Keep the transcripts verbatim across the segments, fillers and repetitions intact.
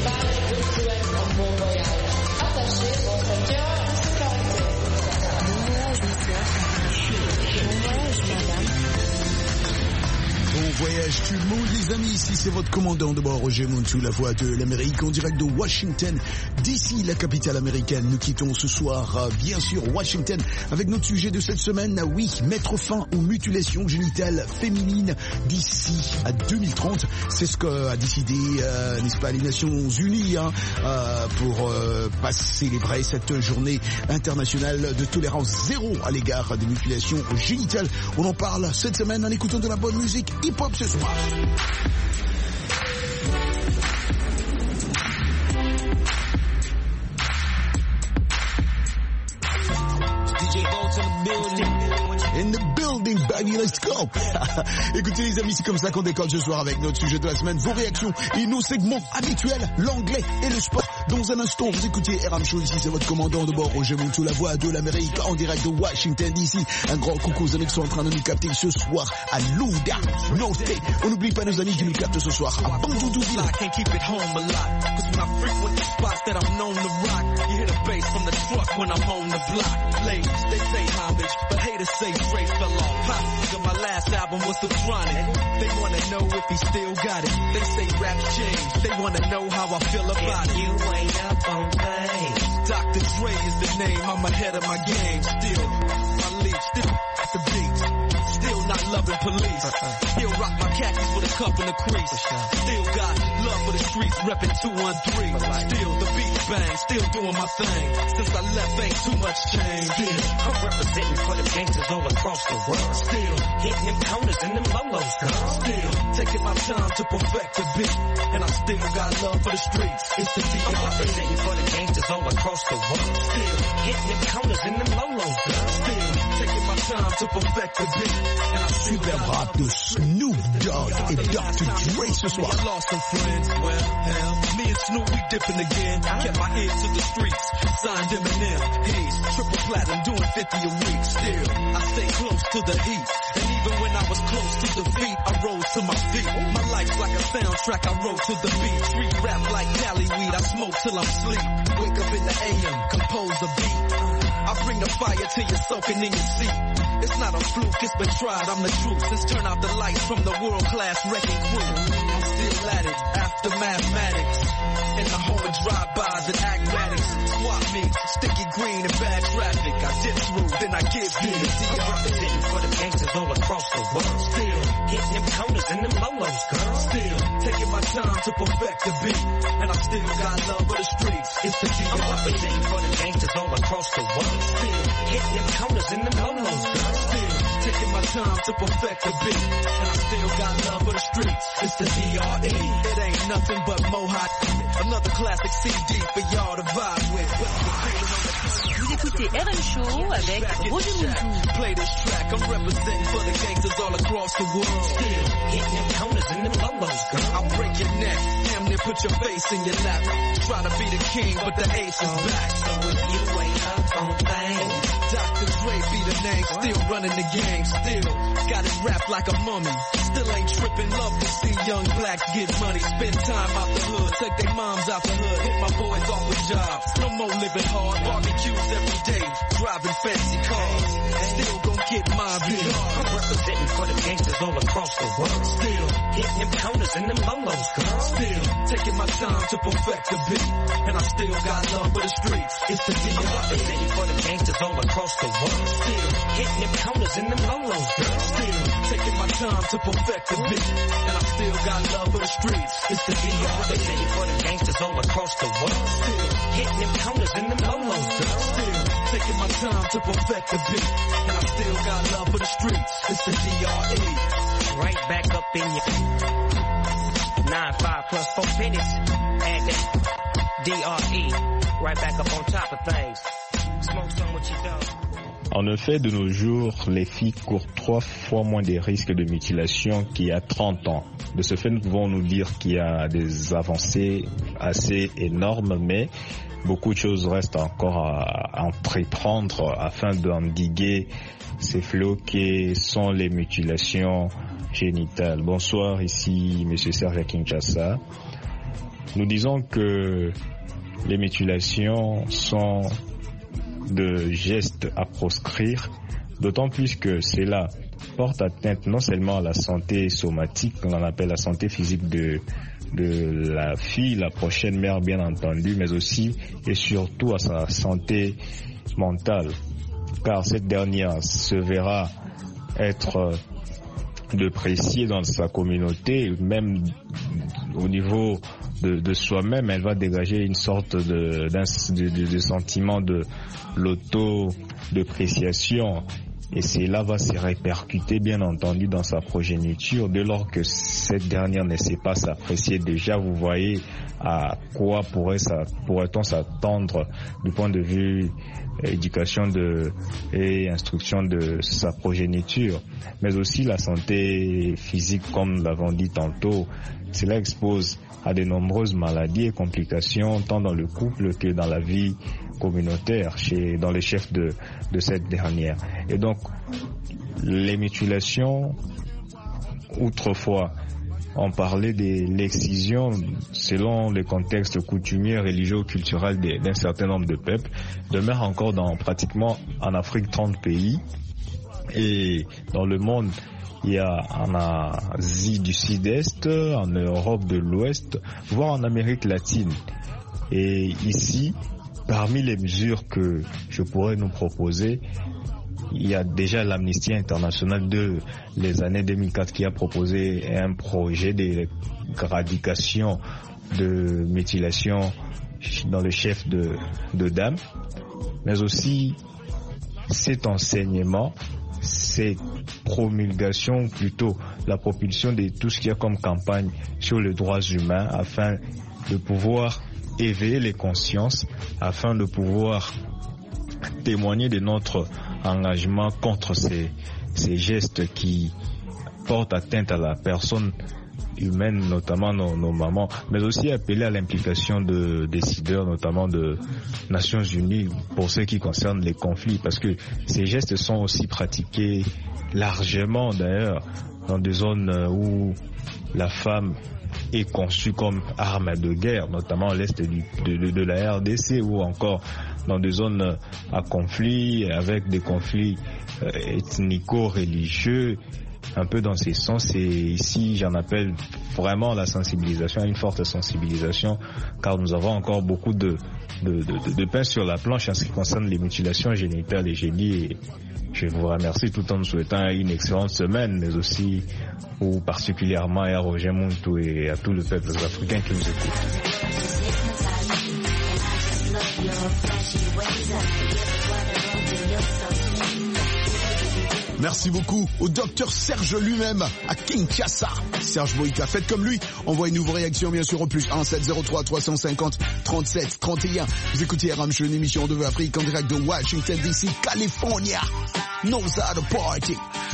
Voyage tout le monde, les amis, ici c'est votre commandant de bord Roger Montou, la voix de l'Amérique en direct de Washington, D C, la capitale américaine. Nous quittons ce soir, euh, bien sûr, Washington avec notre sujet de cette semaine. Oui, mettre fin aux mutilations génitales féminines d'ici à deux mille trente. C'est ce qu'a décidé, euh, n'est-ce pas, les Nations Unies hein, euh, pour euh, pas célébrer cette journée internationale de tolérance zéro à l'égard des mutilations génitales. On en parle cette semaine en écoutant de la bonne musique hip-hop ce soir. In the building, baby, let's go. Écoutez les amis, c'est comme ça qu'on décolle ce soir avec notre sujet de la semaine, vos réactions et nos segments habituels, l'anglais et le sport. Dans un instant, vous écoutez R M Show, ici c'est votre commandant de bord, Roger Montou, la voix de l'Amérique, en direct de Washington D C. Un grand coucou aux amis qui sont en train de nous capter ce soir à Louda, North Bay. On n'oublie pas nos amis qui nous captent ce soir à Bandoudou-Ville. Race fell off. Pop, my last album was Subtronic. They wanna know if he still got it. They say rap's changed. They wanna know how I feel about it. You ain't up on things. Doctor Dre is the name. I'm ahead of my game. Still, my lead, still at the beat. Still not loving police. Still rock my khakis with a cup in the crease. Still got love for the streets, reppin' two one three. Still the beat bang, still doing my thing. Since I left, ain't too much change. Still, I'm representing for the gangsters all across the world. Still, hitting them counters and them lolos, girl. Still, taking my time to perfect the beat. And I still got love for the streets. It's the D R E. I'm representing for the gangsters all across the world. Still, hitting them counters and them lolos, girl. Still, taking my time to perfect the beat. And I still Super rap de Snoop Dogg et doctor Dre ce soir. I lost some friends, well, hell, me and Snoop, we dipping again. I kept my ear to the streets, signed Eminem. He's triple platinum, doing fifty a week. Still, I stay close to the heat. And even when I was close to defeat, I rose to my feet. My life's like a soundtrack, I wrote to the beat. Street rap like Cali weed, I smoke till I'm sleep. Wake up in the A M, compose a beat. I bring the fire till you're soaking in your seat. It's not a fluke, it's been tried, I'm the truth. Since turn out the lights from the world-class wrecking crew. I'm still at it, after mathematics. In the home of drive-bys and acmatics. Swap meets, sticky green and bad traffic. I dip through, then I give you the D R E. I'm representing for the gangsters all across the world. Still, hitting them counters and them lolos, girl. Still, taking my time to perfect the beat. And I still got love for the streets. It's the D R E. I'm representing for the gangsters all across the world. Still, hitting them counters and them lolos, girl. Still, taking my time to perfect the beat. And I still got love for the streets. It's the D R E. It ain't nothing but Mohawk. Another classic C D for y'all to vibe with. Vous écoutez R M Show avec Roger Montou. Play this track, I'm representing for the gangsters all across the world. Still, hitting them counters and them lolos, girl. I'll break your neck, damn near put your face in your lap. Try to be the king, but the ace is back. So if you ain't up on things, Doctor Dre be the name, still running the game, still got it wrapped like a mummy. Still ain't tripping, love to see young blacks get money. Spend time out the hood, take their moms out the hood, hit my boys off with jobs. No more living hard, barbecues every day, driving fancy cars. Still gon' get my big. I'm representing for the gangsters all across the world. Still hitting them counters and them lolos, girl. Still taking my time to perfect the beat. And I still got love for the streets. It's the D R E. I'm representing for the gangsters all across the world. Still hitting them counters and them lolos, girl. Still taking my time to perfect the beat. And I still got love for the streets. It's the D R E. I'm representing for the gangsters all across the world. Still hitting them counters and them lolos, girl. Still taking my time to perfect the beat. And I still got love for the streets. It's the D R E. Right back up in your nine five plus four pennies. Add that D R E. Right back up on top of things. Smoke some what you done. En effet, de nos jours, les filles courent trois fois moins des risques de mutilation qu'il y a trente ans. De ce fait, nous pouvons nous dire qu'il y a des avancées assez énormes, mais beaucoup de choses restent encore à entreprendre afin d'endiguer ces fléaux qui sont les mutilations génitales. Bonsoir, ici M. Serge à Kinshasa. nous disons que les mutilations sont de gestes à proscrire, d'autant plus que cela porte atteinte non seulement à la santé somatique, qu'on appelle la santé physique de, de la fille, la prochaine mère bien entendu, mais aussi et surtout à sa santé mentale, car cette dernière se verra être dépréciée dans sa communauté, même au niveau de, de soi-même, elle va dégager une sorte de, de, de, de sentiment de l'auto-dépréciation. Et cela va se répercuter bien entendu dans sa progéniture dès lors que cette dernière ne sait pas s'apprécier. Déjà, vous voyez à quoi pourrait ça, pourrait-on s'attendre du point de vue éducation de, et instruction de sa progéniture, mais aussi la santé physique, comme nous l'avons dit tantôt. Cela expose à de nombreuses maladies et complications tant dans le couple que dans la vie communautaire, chez, dans les chefs de, de cette dernière. Et donc, les mutilations, autrefois, on parlait de l'excision selon le contexte coutumier, religieux, culturel d'un certain nombre de peuples, demeure encore dans pratiquement en Afrique trente pays, et dans le monde il y a en Asie du Sud-Est, en Europe de l'Ouest, voire en Amérique latine. Et ici, parmi les mesures que je pourrais nous proposer, il y a déjà l'Amnesty International de les années deux mille quatre qui a proposé un projet d'éradication de mutilation dans le chef de, de dames, mais aussi cet enseignement, cette promulgation, plutôt la propulsion de tout ce qu'il y a comme campagne sur les droits humains afin de pouvoir éveiller les consciences, afin de pouvoir témoigner de notre engagement contre ces, ces gestes qui portent atteinte à la personne humaine, notamment nos, nos mamans, mais aussi appeler à l'implication de décideurs, notamment de Nations Unies, pour ce qui concerne les conflits, parce que ces gestes sont aussi pratiqués largement d'ailleurs dans des zones où la femme est conçue comme arme de guerre, notamment à l'est du, de, de, de la R D C, ou encore dans des zones à conflit, avec des conflits euh, ethnico-religieux, un peu dans ces sens. Et ici, j'en appelle vraiment la sensibilisation, une forte sensibilisation, car nous avons encore beaucoup de, de, de, de pain sur la planche en ce qui concerne les mutilations génitales et génies. Et je vous remercie tout en nous souhaitant une excellente semaine, mais aussi, ou particulièrement à Roger Muntu et à tout le peuple africain qui nous écoute. Merci beaucoup au docteur Serge lui-même à Kinshasa. Serge Boïka, faites comme lui. Envoyez-nous vos réactions bien sûr au plus un sept zéro trois trois cent cinquante trente-sept trente et un. Vous écoutez R M Show, une émission de Afrique en direct de Washington D C, California. Knows how to party.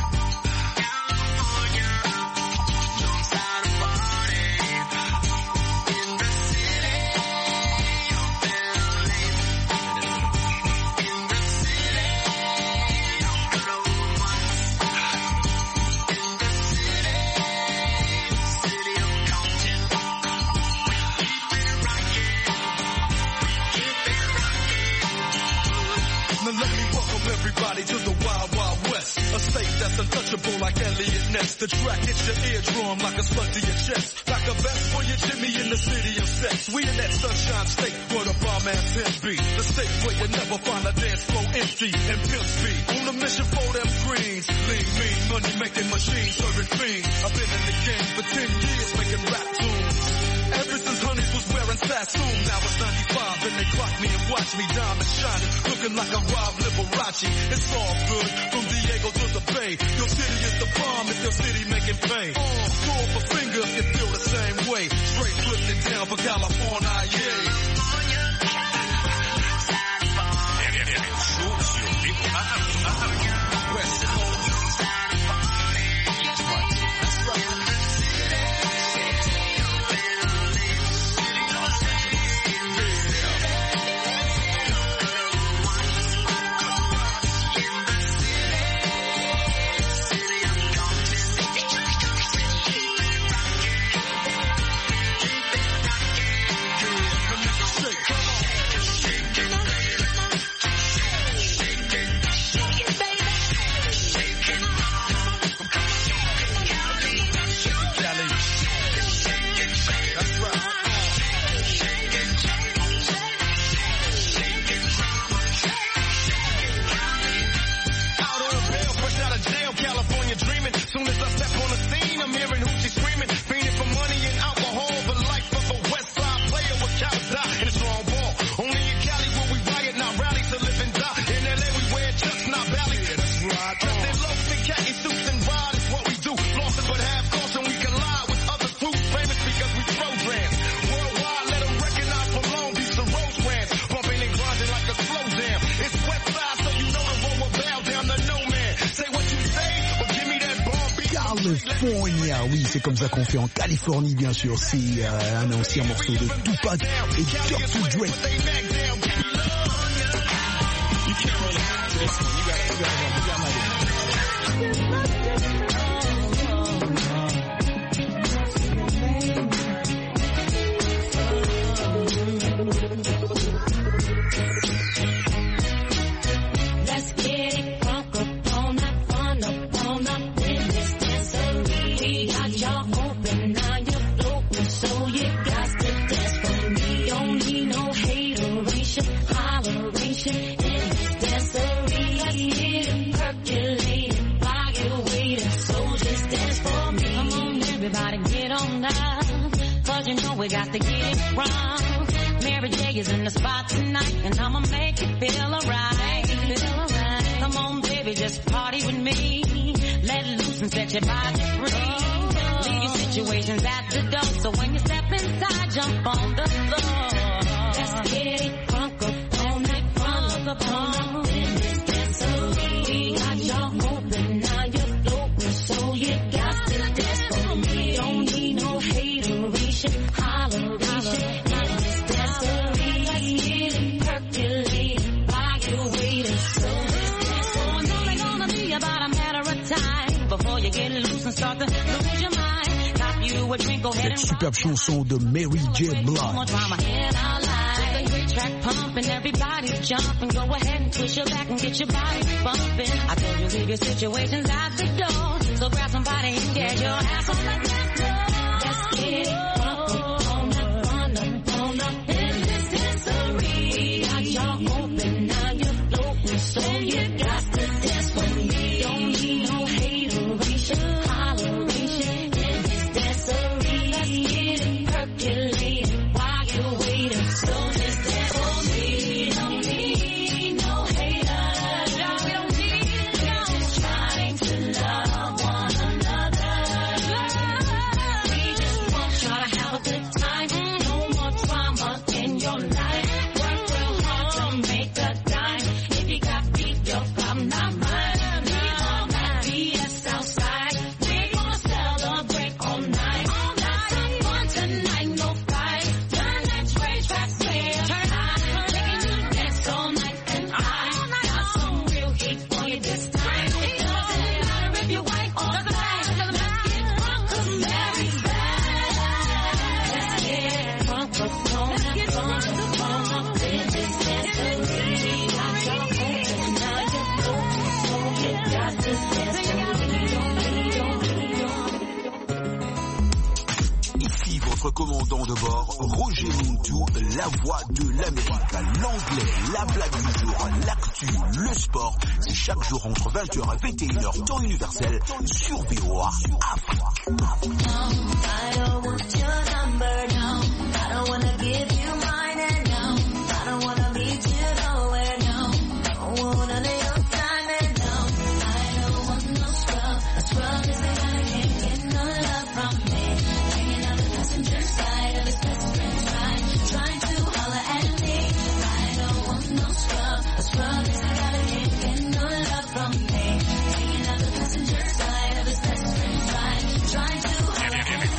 Like Elliot Ness, the track hits your eardrum like a slug to your chest. Like a vest for your Jimmy in the city of sex. We in that sunshine state where the bomb ass pimp be. The state where you never find a dance floor empty and pimp speed. On a mission for them greens. Lean, mean, money making machines, serving fiends. I've been in the game for ten years making rap tunes. Ever since Honeys was wearing Sassoon, now it's ninety-five and they clock me and watch me diamond shining, looking like a Rob Liberace. It's all good from Diego to the Bay. Your city is the bomb if your city making pain. Uh, throw up a finger if you feel the same way. Straight flipping down for California, yeah. West Coast. California. Oui, c'est comme ça qu'on fait en Californie, bien sûr. C'est euh, un ancien morceau de Tupac et Doctor Dre. We got to get it wrong. Mary J is in the spot tonight, and I'ma make you feel alright. Feel alright. Come on, baby, just party with me. Let loose and set your body free. Leave your situations at the door, so when you step inside, jump on the floor. Let's get it crunk up all night, crunk up on up in this dancery. We got y'all open, now you're floating, so you got to dance for me. Don't need no hateration. Cette superbe chanson de Mary J. Blige. Track pumping, everybody jumping. Go ahead and twist your back and get your body bumping. I told you leave your situations at the door, so grab somebody and get your ass on the dance floor. Let's get it crunk on up, on up, on up in this dancery. Got y'all open, now you're floating, so you got to dance for me. Don't need no hateration, holleration in this dancery. Let's get it percolating while you're waiting, so just dance for me. Don't need no haters, we don't need no trying to love one another. We just want y'all to have a good time, no more drama in your life. Work real hard to make a dime. If you got beef, your problem not mine. Leave all that B S outside. We're gonna celebrate all night. Have some fun tonight, no fight. Turn that train track clear. I'm making you dance all night, and I got some real heat for you this time. It doesn't matter if you're white or black. Let's get drunk 'cause Mary's back. Let's get drunk 'cause let's get drunk 'cause on in this dancery. Got y'all open, now you're floating, so you got to dance for me. Ici votre commandant de bord, Roger Montou, la voix de l'Amérique. L'anglais, la blague du jour, l'actu, le sport. C'est chaque jour entre vingt heures et vingt et une heures temps universel sur V O A Afrique. I don't want your number, no. I don't wanna give you mine, and no. I don't wanna meet you nowhere, no. I don't want none of your time, and no. I don't want no scrub. A scrub is the guy who can't get no love from me. Hanging on the passenger side of his best friend's ride, trying to holler at me. I don't want no scrub. A scrub is the guy who can't get no love from me. Hanging on the passenger side of his best friend's ride, trying to holler at me.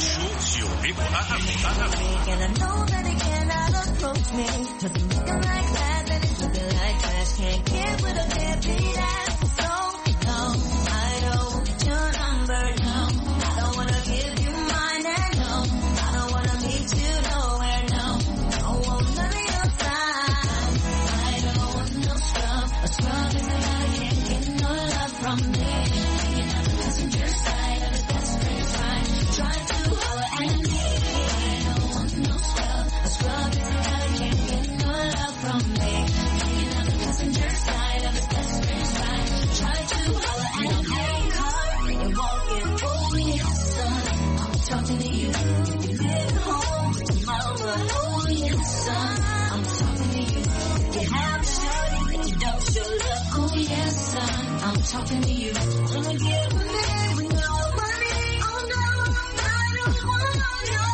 And I know that he cannot approach me, 'cause I'm looking like that, then he's looking like trash. Can't get with a deadbeat ass. So, no, I don't want your number, no. I don't wanna give you mine, and no. I don't wanna meet you nowhere, no. I don't want none of your time. I don't want no scrub. A scrub is the guy who can't get no love from me. Hanging on the passenger side of his best friend's ride, trying to holler at me. I don't want no scrub. A scrub is the guy who can't get no love from me. Hanging on the passenger side of his best friend's ride, trying to holler at me. You're walking over your son. I'm talking to you. You live home tomorrow, but oh yes, son. I'm talking to you. You have a shorty, but you don't show love. Oh yes, son. I'm talking to you. Wanna get with me with no money? Oh no, I don't want no.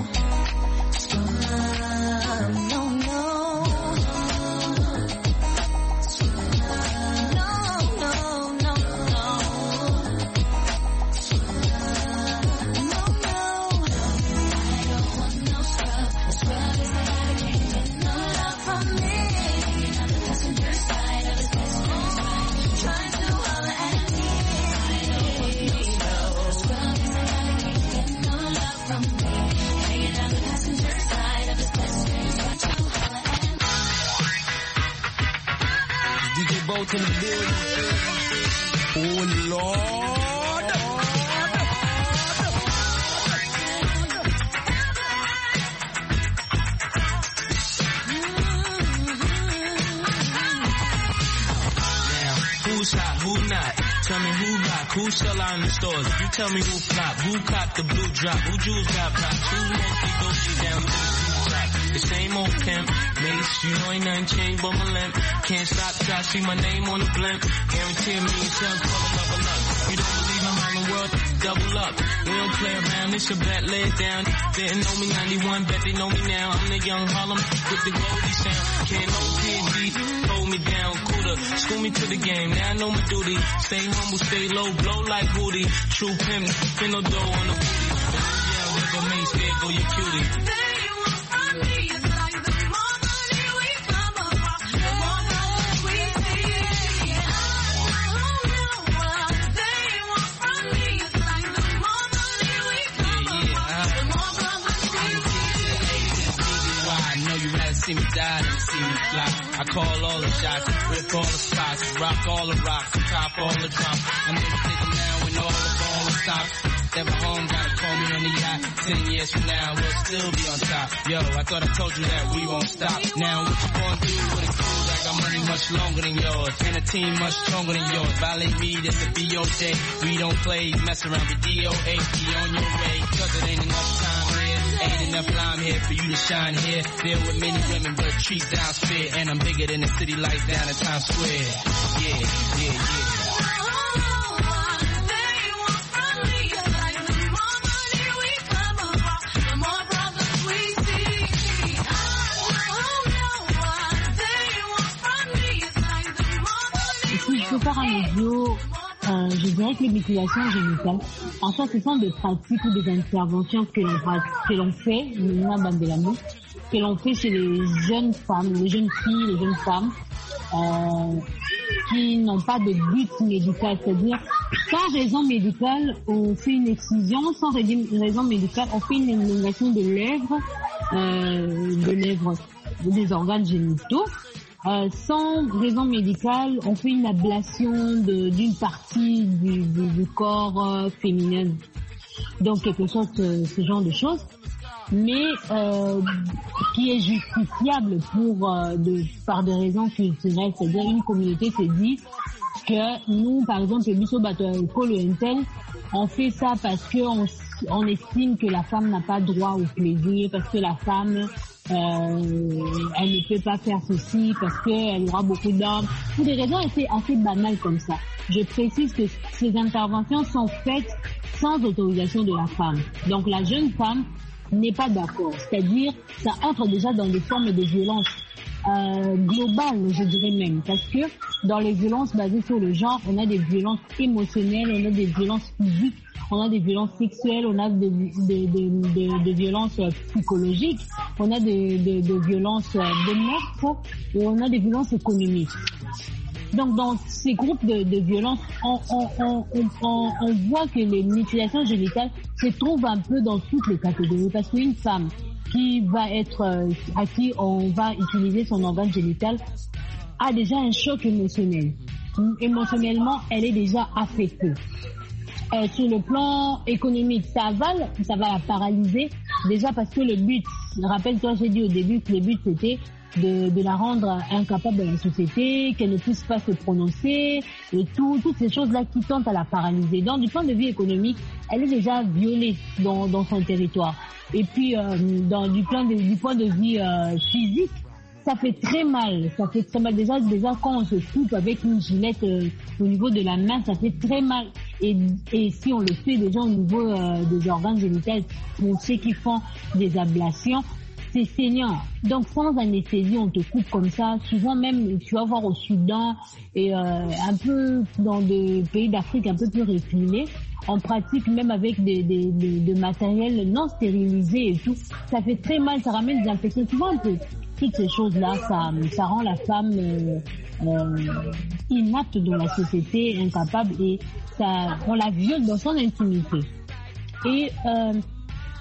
No, no, no. in the building. Oh Lord. Who's hot, who not? Tell me who rock, who sell out in the stores. You tell me who flop, who caught the blue drop, who jewels got pops, who's mostly dopey down to the top. The same old pimp, Mace, you know ain't nothing changed but my limp. Can't stop till I see my name on the blimp. Guarantee me and son, call it level up. You don't believe I'm on the world, double up. We don't play around, it's a bet, lay it down. Didn't know me ninety-one, bet they know me now. I'm the young Harlem with the Goldie sound. Can't no P and D, hold me down, cooler. School me to the game, now I know my duty. Stay humble, stay low, blow like booty. True pimp, spin no dough on the booty. Yeah, there go Mace, there go your cutie. See me die and see me fly. I call all the shots, rip all the spots, rock all the rocks, top all the drops. I'm never thinking now when all the ball is stopped. Never home, gotta call me on the yacht. Ten years from now, we'll still be on top. Yo, I thought I told you that we won't stop. Now what you gonna do with a crew that got money much longer than yours, and a team much stronger than yours? Violate me, this a B O J. We don't play, mess around with D O A. Be on your way, cause it ain't enough time here. Ain't enough lime here for you to shine here. Deal with many women, but treat down spit. And I'm bigger than the city lights down in Times Square. Yeah, yeah, yeah. Si je peux faire un audio, euh, je dirais que les mutilations génitales, en fait, ce sont des pratiques ou des interventions que l'on, que l'on fait, que l'on fait chez les jeunes femmes, les jeunes filles, les jeunes femmes, euh, qui n'ont pas de but médical, c'est-à-dire sans raison médicale, on fait une excision, sans raison médicale, on fait une élimination de lèvres, euh, de lèvres, des organes génitaux. Euh, sans raison médicale, on fait une ablation de, d'une partie du, du, du corps euh, féminin. Donc quelque chose, euh, ce genre de choses, mais euh, qui est justifiable pour euh, de, par des raisons culturelles, c'est-à-dire une communauté se dit que nous, par exemple, le Bisso Bateau le Intel, on fait ça parce que on, on estime que la femme n'a pas droit au plaisir, parce que la femme Euh, elle ne peut pas faire ceci parce qu'elle aura beaucoup d'hommes. Pour des raisons assez, assez banales comme ça. Je précise que ces interventions sont faites sans autorisation de la femme. Donc la jeune femme n'est pas d'accord. C'est-à-dire, ça entre déjà dans des formes de violence euh, globales, je dirais même. Parce que dans les violences basées sur le genre, on a des violences émotionnelles, on a des violences physiques, on a des violences sexuelles, on a des, des, des, des, des violences psychologiques, on a des, des, des violences de meurtre et on a des violences économiques. Donc dans ces groupes de, de violences, on, on, on, on, on voit que les mutilations génitales se trouvent un peu dans toutes les catégories, parce qu'une femme qui va être, à qui on va utiliser son organe génital a déjà un choc émotionnel. Émotionnellement, elle est déjà affectée. Euh, sur le plan économique, ça va, ça va la paralyser, déjà parce que le but, rappelle-toi, j'ai dit au début que le but c'était de, de la rendre incapable de la société, qu'elle ne puisse pas se prononcer, et tout, toutes ces choses-là qui tentent à la paralyser. Donc, du point de vue économique, elle est déjà violée dans, dans son territoire. Et puis, euh, dans, du, plan de, du point de vue euh, physique, ça fait très mal, ça fait très mal. Déjà, déjà quand on se coupe avec une gilette euh, au niveau de la main, ça fait très mal. Et, et si on le fait déjà au niveau euh, des organes génitaux, pour ceux qui font des ablations, c'est saignant. Donc sans anesthésie, on te coupe comme ça. Souvent même, tu vas voir au Soudan et euh, un peu dans des pays d'Afrique un peu plus reculés, on pratique même avec des, des, des, des matériels non stérilisés et tout. Ça fait très mal, ça ramène des infections. Tu vois un peu toutes ces choses-là, ça, ça rend la femme euh, euh, inapte dans la société, incapable, et ça, on la viole dans son intimité. Et euh,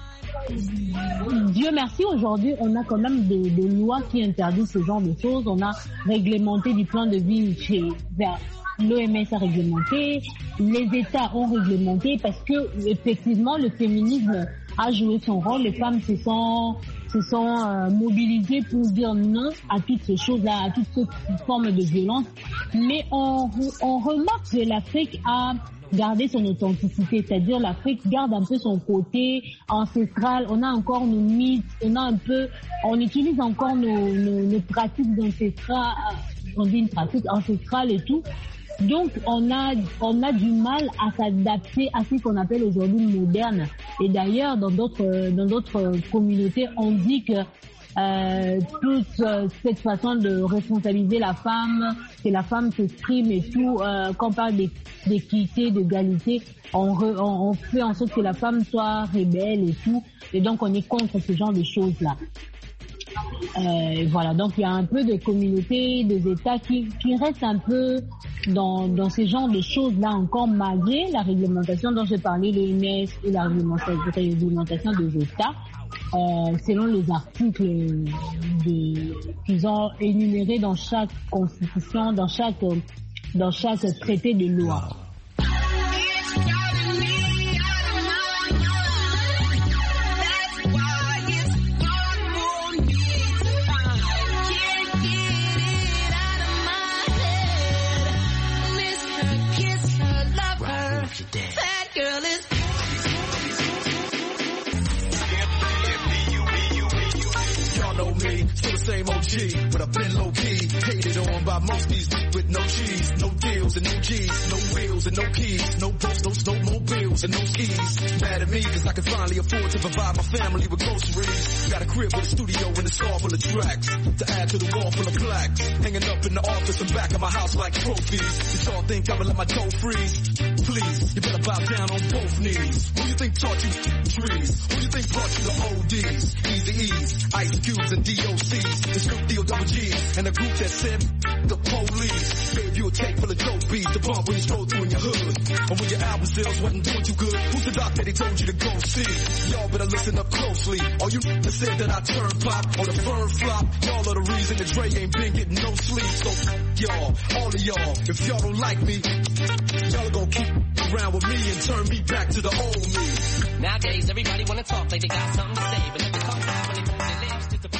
Dieu merci, aujourd'hui, on a quand même des, des lois qui interdisent ce genre de choses. On a réglementé du plan de vie chez l'O M S a réglementé, les États ont réglementé parce que effectivement le féminisme a joué son rôle. Les femmes se sont se sont euh, mobilisées pour dire non à toutes ces choses-là, à toutes ces formes de violence. Mais on on remarque que l'Afrique a garder son authenticité, c'est-à-dire l'Afrique garde un peu son côté ancestral. On a encore nos mythes, on a un peu, on utilise encore nos, nos, nos pratiques ancestrales, on dit une pratique ancestrale et tout. Donc on a on a du mal à s'adapter à ce qu'on appelle aujourd'hui moderne. Et d'ailleurs dans d'autres dans d'autres communautés, on dit que Euh, toute euh, cette façon de responsabiliser la femme, que la femme s'exprime et tout, euh, quand on parle d'équité, d'égalité, on, re, on, on fait en sorte que la femme soit rebelle et tout, et donc on est contre ce genre de choses-là. Euh, voilà, donc il y a un peu de communautés, des États qui, qui restent un peu dans, dans ce genre de choses-là encore, malgré la réglementation dont j'ai parlé, l'O M S et la réglementation des États. Euh, selon les articles de, qu'ils ont énumérés dans chaque constitution, dans chaque, dans chaque traité de loi. Still the same O G, but I've been low-key, hated on by most these with no cheese, no deals and no G's, no wheels and no keys, no boats, no snowmobiles and no skis. Mad at me cause I can finally afford to provide my family with groceries. Got a crib with a studio and a star full of tracks, to add to the wall full of plaques, hanging up in the office and back of my house like trophies. Did y'all think I would let my dough freeze? Please, you better bow down on both knees. Who you think taught you trees? Who you think brought you the O Ds, Easy E's, Ice Cubes and D O C's, the Snoop D O double G's, and the group that said the police gave you a tape full of dope beats to bump when you stroll through in your hood. And when your album sales wasn't doing too good, who's the doc that they told you to go see? Y'all better listen up closely. All you that said that I turn pop or the firm flop, y'all are the reason that Dre ain't been getting no sleep. So y'all, all of y'all, if y'all don't like me, y'all are gonna keep around with me and turn me back to the old me. Nowadays, everybody wanna talk like they got something to say, but never comes out when they move their lips to the...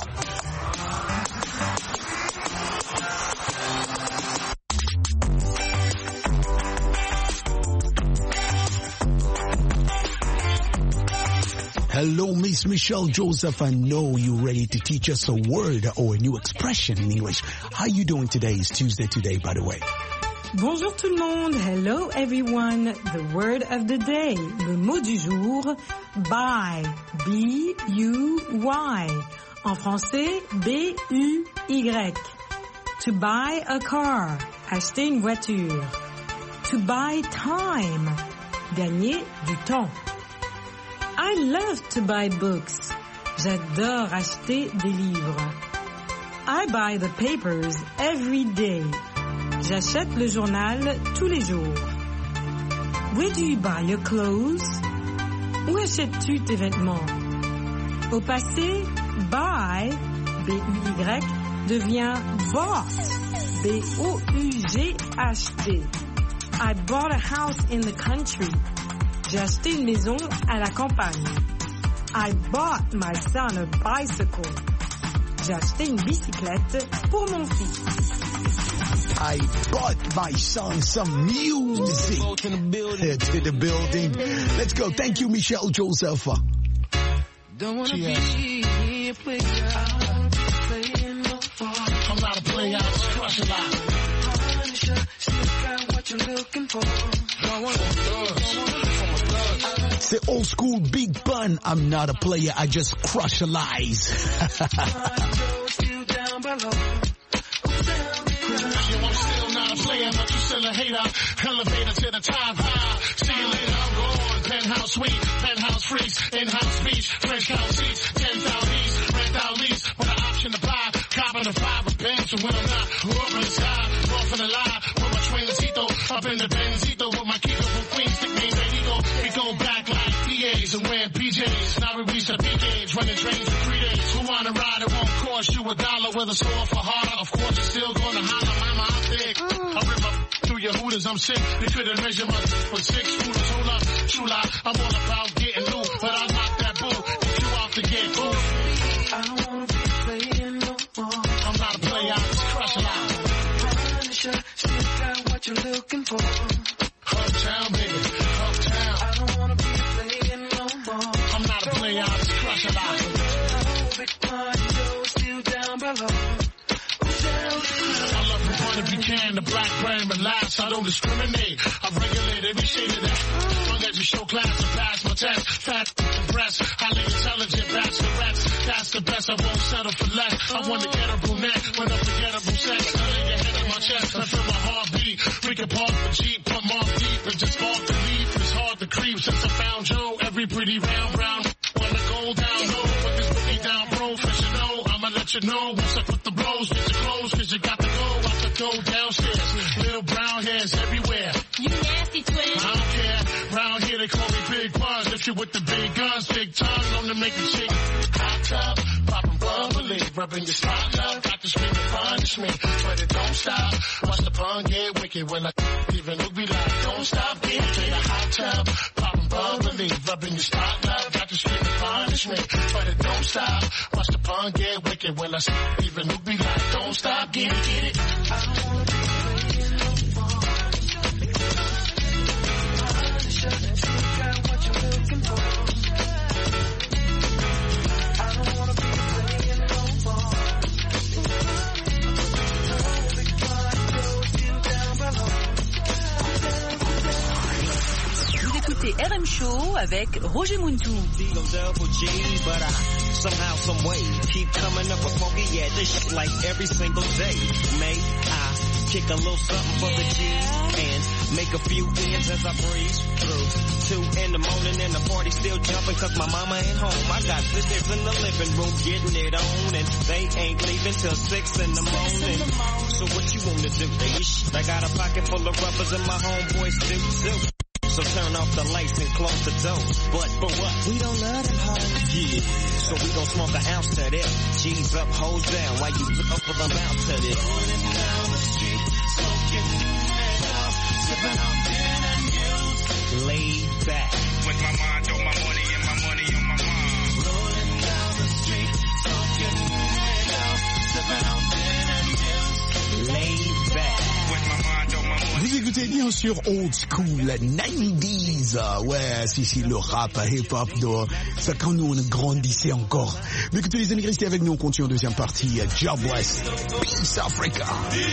Hello, Miss Michelle Joseph. I know you're ready to teach us a word or a new expression in English. How are you doing today? It's Tuesday today, by the way. Bonjour tout le monde. Hello everyone. The word of the day. Le mot du jour, buy. B U Y. En français, B U Y. To buy a car. Acheter une voiture. To buy time. Gagner du temps. I love to buy books. J'adore acheter des livres. I buy the papers every day. J'achète le journal tous les jours. Where do you buy your clothes? Où achètes-tu tes vêtements? Au passé, buy, B U Y, devient bought, B O U G H T. I bought a house in the country. J'ai acheté une maison à la campagne. I bought my son a bicycle. J'ai acheté une bicyclette pour mon fils. I bought my son some music. To the building. To the building. Let's go. Thank you, Michelle Joseph. Don't wanna be here, play out, playing no fall. I'm not a player, I just crush a lot. Punisher, still got what you're looking for. I want a thug, c'est old school big pun. I'm not a player, I just crush a lies. Still down below. I'm still not a player, but you still a hater. Elevator to the top high. See you later, I'm gone. Penthouse suite, penthouse freaks, in-house beach, French house seats, ten thousand east, rent out lease, with an option to buy, copping a five with bands, and when I'm not, up in the sky, off in the lie, with my trainercito, up in the Benzito, with my Kiko from Queens, nickname Benito, we go back like P As and wearing P Js, now we reach the days, running trains for three days. Who wanna ride? It won't cost you a dollar with a score for harder. Of course, you're still gonna holler, mama, I'm thick. I rip up through your hooters, I'm sick. They couldn't measure my for six footers. Hold up, true lie, I'm all about getting loose, but I knock that boo. If you out to get cool. I don't wanna be playing no more. I'm not a player, I just crush a lot. Punisher, still got what you're looking for. Uptown, baby, uptown. I don't wanna be playing no more. I'm not a player, I just crush a lot. Big Mario still down below. I love the fun if you can, the black brand, relax, I don't discriminate. I regulate every shade of that. As long as you show class and pass my test. Fat breasts, highly intelligent bachelorettes. That's the best, I won't settle for less. I want to get a brunette, when unforgettable sex. I lay your head in my chest, I feel my heartbeat. We can park the Jeep, pump off deep, and just walk the leaf. It's hard to creep since I found Joe. Every pretty round brown wanna go down low, put this booty down professional. I'ma let you know once I put the blows, get your clothes, cause you got to go out the door downstairs. Little brown hairs everywhere. You nasty twin. I don't care. Round here they call me Big Buzz. If you with the big guns, big tongue, known to make a chick hot tub, popping bubbly, rubbing your spot up. Got to scream and punish me, but it don't stop. Watch the pun get wicked when I even look be like, don't stop, bitch. Take a hot tub, popping bubbly, rubbing your spot up. Got to scream and punish me, but it don't stop. Watch the pun get wicked when I even look be like, don't stop, get it, get it. I don't wanna be playing no more. Still got what you're looking for. I don't wanna be playing no more. Big Mario still down below. Vous écoutez R M Show avec Roger Muntou. Double G, but I somehow, some way keep coming up with funky, yeah, this shit like every single day. May I kick a little something for the G and make a few ends as I breeze through. Two in the morning and the party still jumping cause my mama ain't home. I got sisters in the living room getting it on and they ain't leaving till six in the morning. So what you wanna do? I got a pocket full of rubbers and my homeboys do too. So turn off the lights and close the door. But for what? We don't love them hoes. Yeah. So we gon' smoke an ounce to this. G's up, hoes down. While you up for the mouth to this. Rolling down the street, smoking it up, sipping on gin and juice. Laid back. With my mind on my money and my money on my mind. Rolling down the street, smoking it up, sipping on gin and juice. Laid back. With my mind on my money. Vous écoutez bien sûr Old School quatre-vingt-dix. Ouais, si, si, le rap, hip-hop, ça quand nous on grandissait encore. Mais écoutez les amis, restez avec nous, on continue en deuxième partie. Job West, Peace Africa.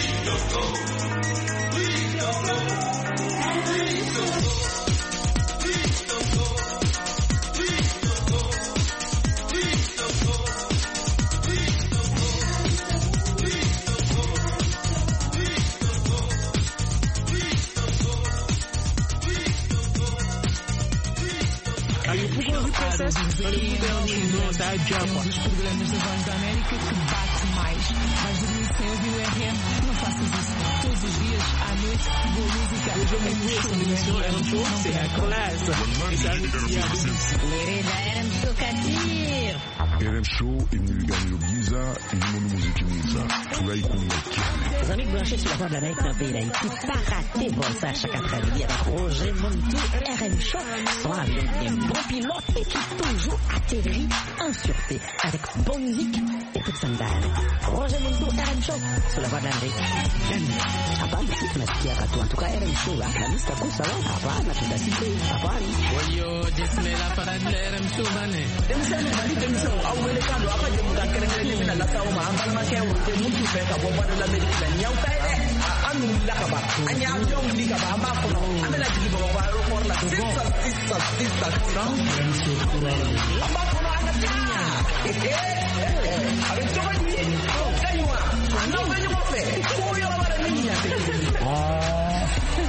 Um dos programas da Voz da América que bate mais. Vais dormir sem ouvir o R M? Não faças isso. Todos os dias, à noite, boa música. Hoje eu me ouço no show, é um show, c'est la classe. R M Show Kadir. R M Show imeligani ugiza ilimu muziki mwiza tunaikumbatiana. Les amis branchés sur la Voix de l'Amérique dans le pays d'Haïti, pas rater bon ça chaque après-midi avec Roger Muntou, R M Show, sont avec des bons pilotes et qui toujours atterrit en sûreté avec bonne musique et toute sandale. Roger Muntou, R M Show, sur la Voix de l'Amérique. Hapana, si tunasikia katu, en tout cas R M Show, la kanisa kusa wa, hapana, tunasikia, hapana. Oyo, disme la parade de R M Show, bane. Demiseme, bali demiseme, auwelekano, hapa jemuka kerengere mina lasa uma, ambala makewa, te muntu feka, bomba de l'Amérique, nyau taide, anu lakaba, anya jong likaba, amako, amela jikiba, waro por la, sisa, sisa, sisa, sisa. Amako, anatia. Avec toi, Kanywa, non, mais je m'en fais. Pour y avoir la ligne. Ah,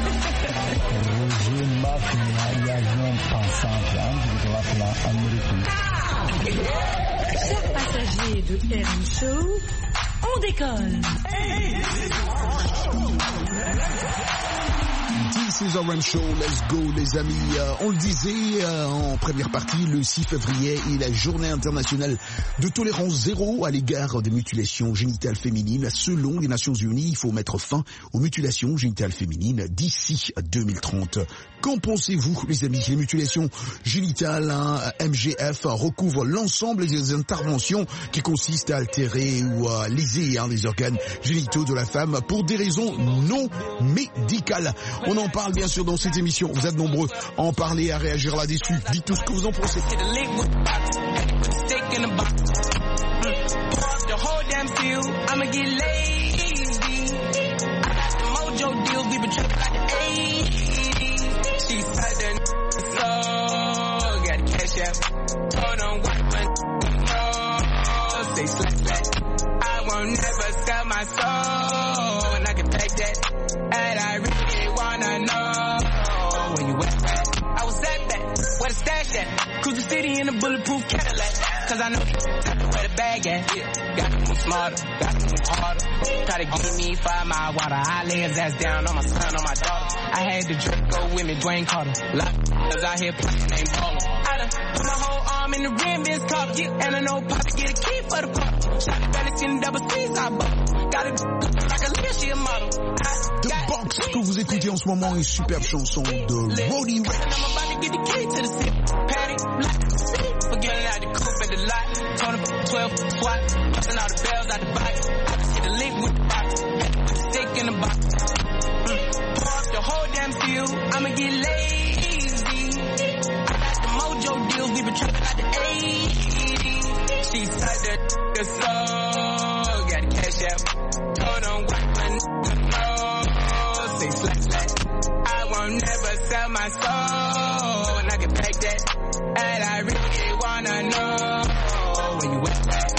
Roger Mafia, l'avion ensemble, hein, je dois appeler américain. Chers passagers de R M Show, on décolle. D is R M Show, let's go les amis. Euh, on le disait euh, en première partie, le six février est la journée internationale de tolérance zéro à l'égard des mutilations génitales féminines. Selon les Nations Unies, il faut mettre fin aux mutilations génitales féminines d'ici à deux mille trente. Qu'en pensez-vous les amis? Les mutilations génitales, hein, M G F, recouvrent l'ensemble des interventions qui consistent à altérer ou à léser hein, les organes génitaux de la femme pour des raisons non médicales. On en parle bien sûr dans cette émission. Vous êtes nombreux à en parler, à réagir là-dessus. Dites tout ce que vous en pensez. Never sell my soul, and I can take that. And I really wanna know where you at. I was at that, where the stash at? Cruise the city in a bulletproof Cadillac. Cause I know where the bag at. Yeah. Got to move smarter, got to move harder. Try to give me five mile water. I lay his ass down on my son, on my daughter. I had the drip go with me, Dwayne Carter. Lot of out here playing name baller. I done put my whole arm in the rim, Vince Carter. Yeah, and I know Papa get a key for the park. Shot the balance in double C's, I bought. Got it like a little she a model. The Box que vous écoutez en ce moment, une superbe chanson de Roddy Ricch. I'm about to get the key to the city. Patty, like the city. Forgetting out the coupe at the lot. Told him twelve swat. Busting all the bells out the box. I can see the link with the box. Put the stick in the box. Mm. Pour up the whole damn field. I'ma get lazy. I got the mojo deals. We been trapping out the eighties. She said that the soul. Got the cash out. Told him what my nigga know. Say slack slack. I won't never sell my soul. And I can pack that. And I really wanna know where you at.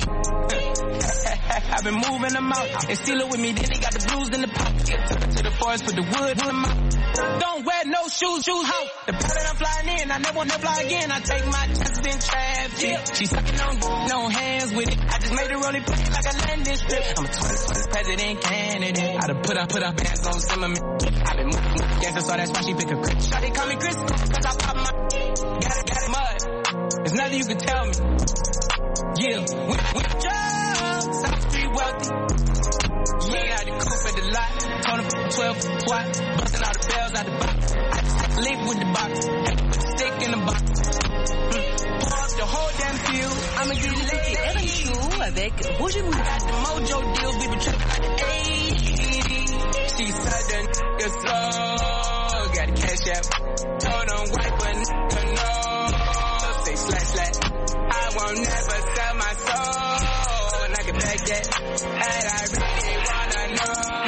I've been moving them out. And steal it with me, then he got the blues in the pocket. Took it to the forest, put the wood in the mouth. Don't wear no shoes, shoes, ho. The pilot I'm flying in, I never wanna fly again. I take my chances in traffic. She sucking on, no hands with it. I just made her only play like a landing strip. I'm a twenty twenty president candidate. I done put up, put up bands on Zimmerman. I've been moving, moving gangster, so that's why she pick a grip. Shawty call me Chris, cause I pop my, got it, got it mud. There's nothing you can tell me. Yeah, with, with drugs, South Street wealthy. Yeah, I the coupe at the lot. Told him twelve swat. Busting all the bells out the box. I just link with the box. Put the stick in the box. Mm. Pour up the whole damn field. I'ma get laid. R M Show avec Roger Moulin. I got the mojo deals. We been trapping like the eighties. She said the nigga slow. Got the cash out. Told him wipe a nigga no. Say slash slash. I won't never sell my soul. And I can back that. And I really wanna know.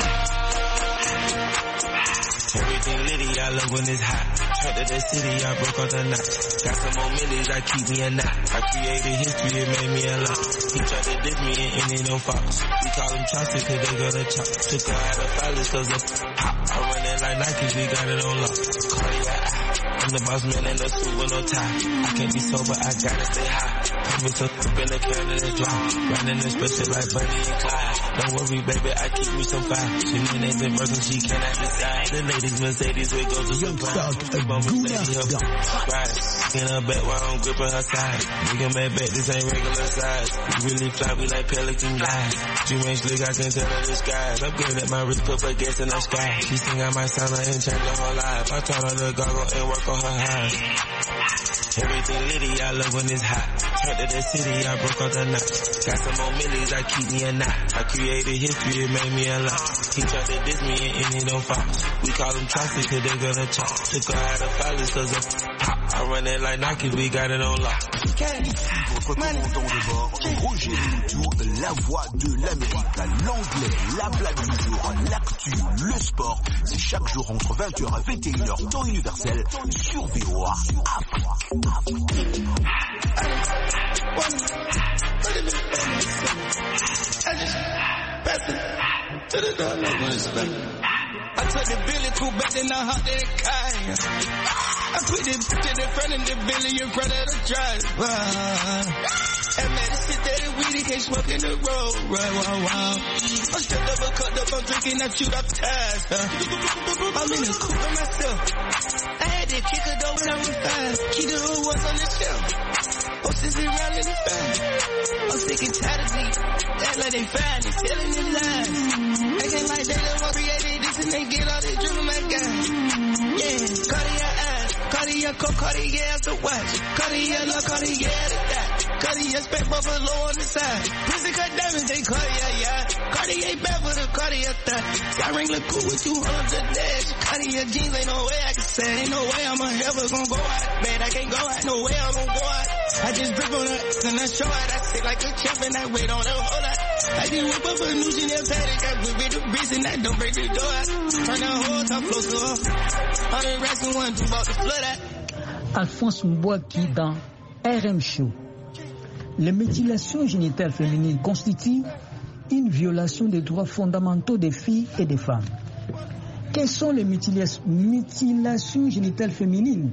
Everything litty, I love when it's hot. Cut to the city, I broke all the knots. Got some more millies, I keep me a knot. I created history, it made me a lot. He tried to diss me and ended on Fox. We call him Chaucer cause they gonna chop. Took her out of Phallus cause of pop. I run it like Nike, we got it on lock. Cardiac, I'm the boss man in the suit with no tie. I can't be sober, I gotta stay high. I'm so up in the can of the dry. Running the special like Bunny and Clyde. Don't worry, baby, I keep me some fire. She named the person, she cannot decide. The ladies Mercedes, we go to some Thug, Guna, in her back while I'm gripping her side. Nigga mad back, this ain't regular size. We really fly, we like Pelican guys. She ain't slick, I can tell her the skies. I'm good at my wrist, put her gas in the sky. She think I might sign her and change her whole life. I told her to goggle and work on her eyes. Everything litty, I love when it's hot. Turned to the city, I broke all the knots. Got some more millies, I keep me a knot. I created history, it made me a lot. He tried to diss me and ended on Fox. We call him Chaucer cause they gonna chop. Took her out of Phallus cause of pop. I run it like Nike, we got it on lock. Votre commandant de bord, Roger Moutou, la voix de l'Amérique, l'anglais, la blague du jour, l'actu, le sport. C'est chaque jour entre vingt heures et vingt et une heures, temps universel, sur V O A Afrique. I took the Billy crew back then I hopped in the car. I put the bitch in the front of the Billy in front of the driver. And man, this shit that weed, he can't smoke in the road. Right, wow, wow. I'm stripped up, I'm cut up, I'm drinking, I shoot up ties. I'm in the coupe by myself. I had to kick her though when I was five. Keep the hood was on the shelf. Horses around in the fan. I'm sick and tired of these. Act like they fine, they telling the lies. Acting like they don't want created this and they get all this driven like guys. Yeah, Cartier eyes, Cartier coat, Cartier the watch, Cartier look, Cartier the dot, Cartier spec buffalo on the side. Pussy cut diamonds, they Cartier, yeah. Cartier bad for the Cartier thot. Got Wrangler cool with two hundred the dash. Cartier jeans, ain't no way I can say. Ain't no way I'm ever gonna go out. Man, I can't go out, no way I'm gonna go out. I just drip on her and I show out. I sit like a champ and I wait on her whole lot. I just whip up a new Chanel paddock. I whip it the bricks and I don't break the door out. Turn the whole top close to her. All the rest and one, two about to flood out. Alphonse Mbouaki dans R M Show. Les mutilations génitales féminines constituent une violation des droits fondamentaux des filles et des femmes. Quelles sont les mutilations, mutilations génitales féminines?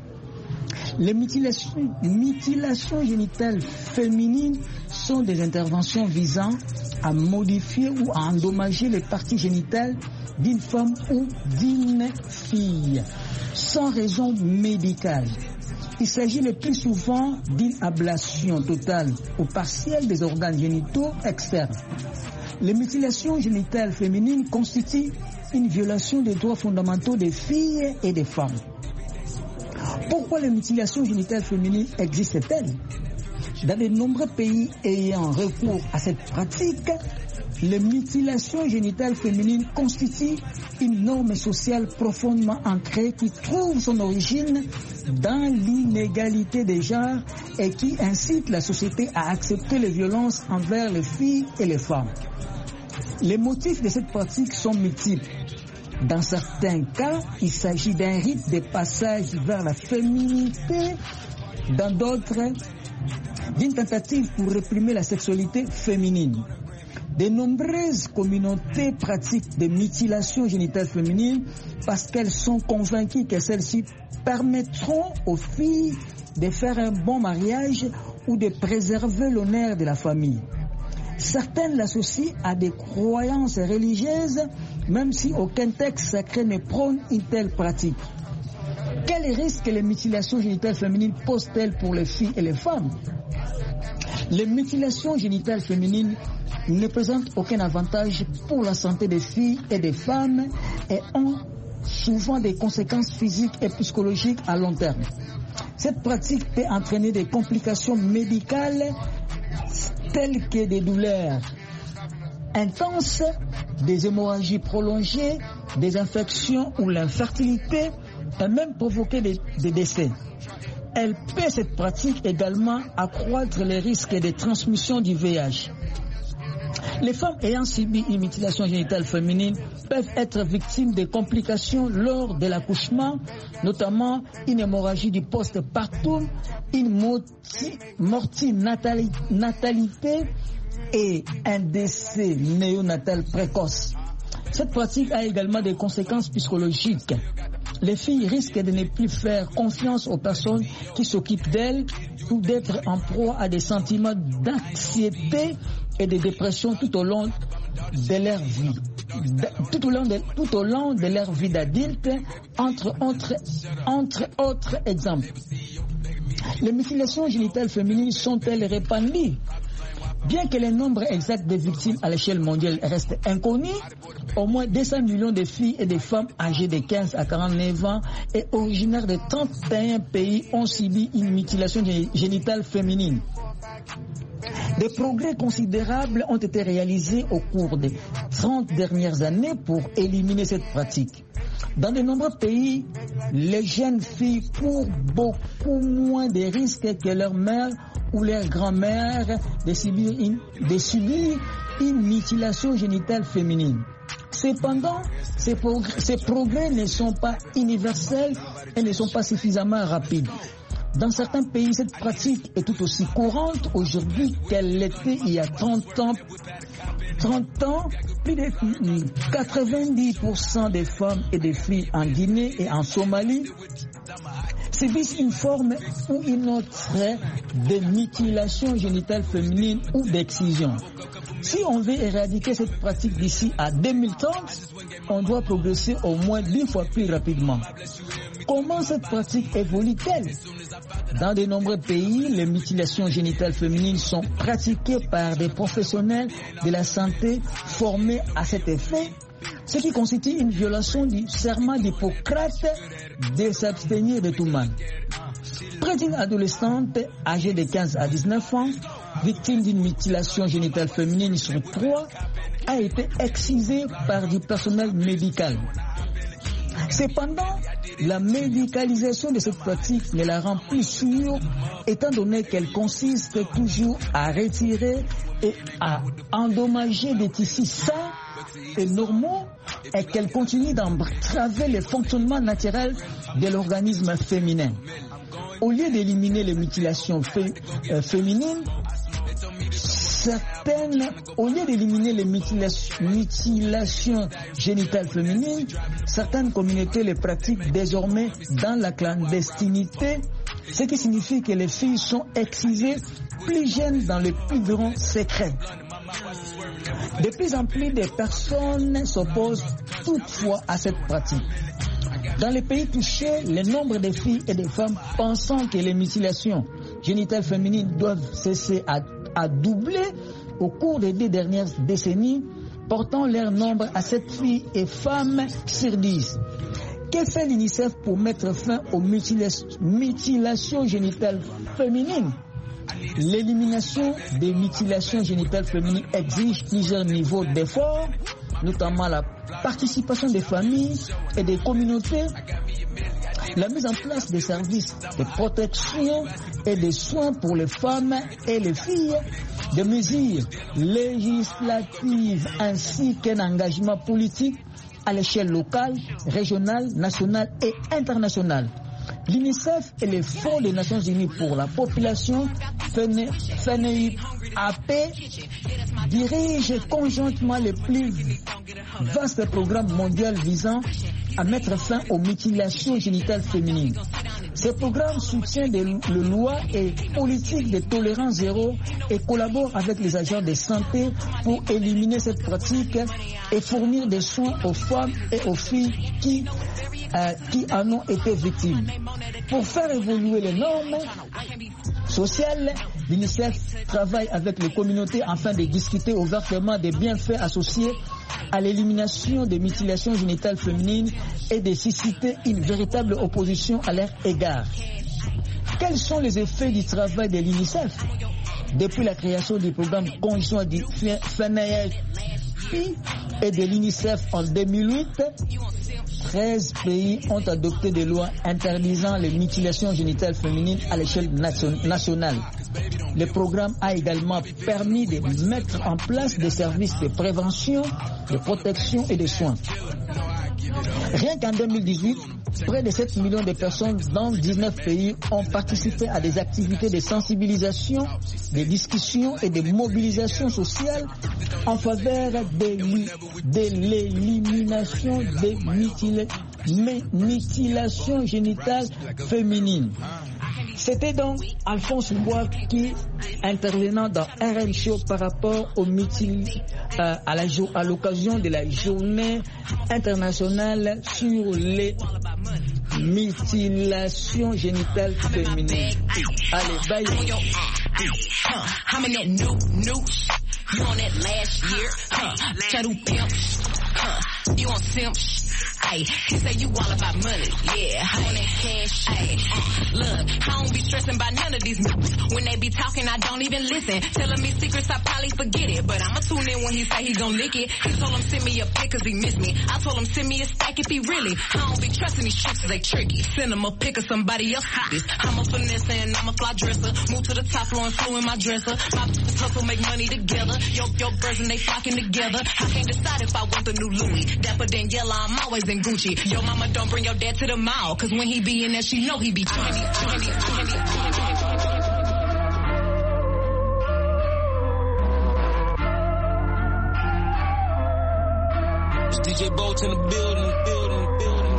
Les mutilations, mutilations génitales féminines sont des interventions visant à modifier ou à endommager les parties génitales d'une femme ou d'une fille, sans raison médicale. Il s'agit le plus souvent d'une ablation totale ou partielle des organes génitaux externes. Les mutilations génitales féminines constituent une violation des droits fondamentaux des filles et des femmes. Pourquoi les mutilations génitales féminines existent-elles? Dans de nombreux pays ayant recours à cette pratique, les mutilations génitales féminines constituent une norme sociale profondément ancrée qui trouve son origine dans l'inégalité des genres et qui incite la société à accepter les violences envers les filles et les femmes. Les motifs de cette pratique sont multiples. Dans certains cas, il s'agit d'un rite de passage vers la féminité. Dans d'autres, d'une tentative pour réprimer la sexualité féminine. De nombreuses communautés pratiquent des mutilations génitales féminines parce qu'elles sont convaincues que celles-ci permettront aux filles de faire un bon mariage ou de préserver l'honneur de la famille. Certaines l'associent à des croyances religieuses, même si aucun texte sacré ne prône une telle pratique. Quels risques les mutilations génitales féminines posent-elles pour les filles et les femmes? Les mutilations génitales féminines ne présentent aucun avantage pour la santé des filles et des femmes et ont souvent des conséquences physiques et psychologiques à long terme. Cette pratique peut entraîner des complications médicales telles que des douleurs intenses, des hémorragies prolongées, des infections ou l'infertilité et même provoquer des, des décès. Elle peut, cette pratique, également accroître les risques de transmission du V I H. Les femmes ayant subi une mutilation génitale féminine peuvent être victimes de complications lors de l'accouchement, notamment une hémorragie du postpartum, une mortinatalité et un décès néonatal précoce. Cette pratique a également des conséquences psychologiques. Les filles risquent de ne plus faire confiance aux personnes qui s'occupent d'elles ou d'être en proie à des sentiments d'anxiété et de dépression tout au long de leur vie, tout au long de, tout au long de leur vie d'adulte, entre autres, entre autres exemples. Les mutilations génitales féminines sont-elles répandues? Bien que le nombre exact de victimes à l'échelle mondiale reste inconnu, au moins deux cents millions de filles et de femmes âgées de quinze à quarante-neuf ans et originaires de trente et un pays ont subi une mutilation génitale féminine. Des progrès considérables ont été réalisés au cours des trente dernières années pour éliminer cette pratique. Dans de nombreux pays, les jeunes filles courent beaucoup moins de risques que leurs mères ou leurs grand-mères de subir une, de subir une mutilation génitale féminine. Cependant, ces progrès, ces progrès ne sont pas universels et ne sont pas suffisamment rapides. Dans certains pays, cette pratique est tout aussi courante aujourd'hui qu'elle l'était il y a trente ans. trente ans, plus de quatre-vingt-dix pour cent des femmes et des filles en Guinée et en Somalie subissent une forme ou une autre de mutilation génitale féminine ou d'excision. Si on veut éradiquer cette pratique d'ici à deux mille trente, on doit progresser au moins dix fois plus rapidement. Comment cette pratique évolue-t-elle? Dans de nombreux pays, les mutilations génitales féminines sont pratiquées par des professionnels de la santé formés à cet effet, ce qui constitue une violation du serment d'Hippocrate de s'abstenir de tout mal. Près d'une adolescente âgée de quinze à dix-neuf ans, victime d'une mutilation génitale féminine sur trois, a été excisée par du personnel médical. Cependant, la médicalisation de cette pratique ne la rend plus sûre, étant donné qu'elle consiste toujours à retirer et à endommager des tissus sains et normaux et qu'elle continue d'entraver le fonctionnement naturel de l'organisme féminin. Au lieu d'éliminer les mutilations fé- euh, féminines, certaines, au lieu d'éliminer les mutilations, mutilations génitales féminines, certaines communautés les pratiquent désormais dans la clandestinité, ce qui signifie que les filles sont excisées plus jeunes dans le plus grand secret. De plus en plus de personnes s'opposent toutefois à cette pratique. Dans les pays touchés, le nombre de filles et de femmes pensant que les mutilations génitales féminines doivent cesser à, à doubler au cours des deux dernières décennies, portant leur nombre à sept filles et femmes sur dix. Que fait l'UNICEF pour mettre fin aux mutilations, mutilations génitales féminines? L'élimination des mutilations génitales féminines exige plusieurs niveaux d'efforts, notamment la participation des familles et des communautés, la mise en place des services de protection et de soins pour les femmes et les filles, des mesures législatives ainsi qu'un engagement politique à l'échelle locale, régionale, nationale et internationale. L'UNICEF et le Fonds des Nations Unies pour la population, F N U A P, dirigent conjointement le plus vaste programme mondial visant à mettre fin aux mutilations génitales féminines. Ce programme soutient des lois et politiques de tolérance zéro et collabore avec les agents de santé pour éliminer cette pratique et fournir des soins aux femmes et aux filles qui Euh, qui en ont été victimes. Pour faire évoluer les normes sociales, l'UNICEF travaille avec les communautés afin de discuter ouvertement des bienfaits associés à l'élimination des mutilations génitales féminines et de susciter une véritable opposition à leur égard. Quels sont les effets du travail de l'UNICEF? Depuis la création du programme conjoint du F N U et de l'UNICEF en deux mille huit, treize pays ont adopté des lois interdisant les mutilations génitales féminines à l'échelle nationale. Le programme a également permis de mettre en place des services de prévention, de protection et de soins. Rien qu'en deux mille dix-huit, près de sept millions de personnes dans dix-neuf pays ont participé à des activités de sensibilisation, de discussion et de mobilisation sociale en faveur de l'élimination des mutilations génitales féminines. C'était donc Alphonse Bois qui, intervenant dans R L Show par rapport au mutil, euh, à, la, à l'occasion de la journée internationale sur les mutilations génitales féminines. Allez, bye. You on that last year, huh? Shadow pimps, huh? You on simps. Ayy, he say you all about money, yeah, I on that cash, ayy, uh, look, I don't be stressing by none of these moves. When they be talking, I don't even listen. Telling me secrets, I probably forget it, but I'ma tune in when he say he gon' lick it. He told him send me a pic cause he miss me. I told him send me a stack if he really. I don't be trusting these tricks, they tricky. Send him a pic of somebody else with this. I'm a finesse and I'm a fly dresser. Move to the top floor and flew in my dresser. My hustle make money together. Yo, yo, birds and they flocking together. I can't decide if I want the new Louis. Dapper than yellow, I'm always in Gucci. Yo, mama, don't bring your dad to the mall, cause when he be in there, she know he be twenty, twenty, twenty, twenty. D J Bolt in the building, building, building.